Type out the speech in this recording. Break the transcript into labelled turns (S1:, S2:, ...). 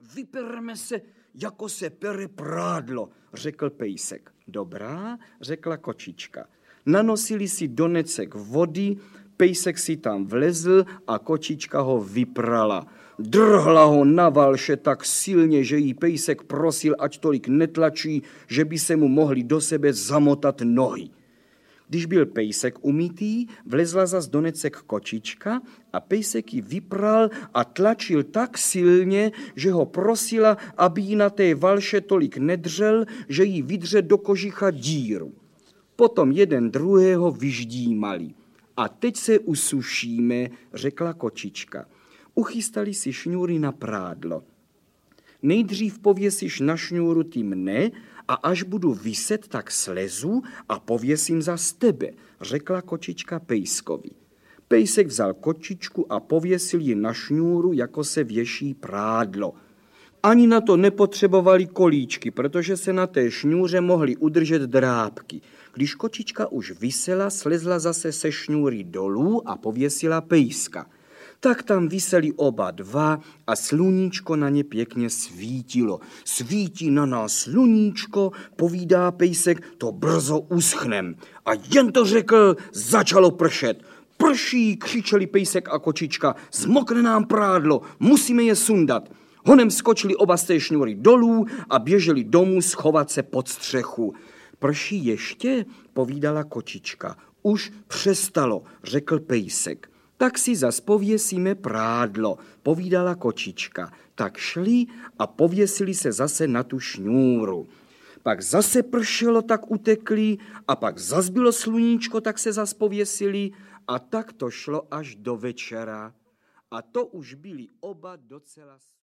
S1: Vypereme se, jako se pere prádlo, řekl pejsek. Dobrá, řekla kočička. Nanosili si donecek vody, pejsek si tam vlezl a kočička ho vyprala. Drhla ho na valše tak silně, že jí pejsek prosil, ať tolik netlačí, že by se mu mohli do sebe zamotat nohy. Když byl pejsek umytý, vlezla zas donecek kočička a pejsek ji vypral a tlačil tak silně, že ho prosila, aby jí na té valše tolik nedřel, že jí vydře do kožicha díru. Potom jeden druhého vyždímali. A teď se usušíme, řekla kočička. Uchystali si šňůry na prádlo. Nejdřív pověsíš na šňůru ty mne a až budu viset, tak slezu a pověsím zas tebe, řekla kočička pejskovi. Pejsek vzal kočičku a pověsil ji na šňůru, jako se věší prádlo. Ani na to nepotřebovali kolíčky, protože se na té šňůře mohly udržet drápky. Když kočička už visela, slezla zase se šňůry dolů a pověsila pejska. Tak tam viseli oba dva a sluníčko na ně pěkně svítilo. Svítí na nás sluníčko, povídá pejsek, to brzo uschnem. A jen to řekl, začalo pršet. Prší, křičeli pejsek a kočička, zmokne nám prádlo, musíme je sundat. Honem skočili oba z té šňůry dolů a běželi domů schovat se pod střechu. Prší ještě, povídala kočička. Už přestalo, řekl pejsek. Tak si zas pověsíme prádlo, povídala kočička. Tak šli a pověsili se zase na tu šňůru. Pak zase pršelo, tak utekli a pak zas bylo sluníčko, tak se zas pověsili a tak to šlo až do večera. A to už byli oba docela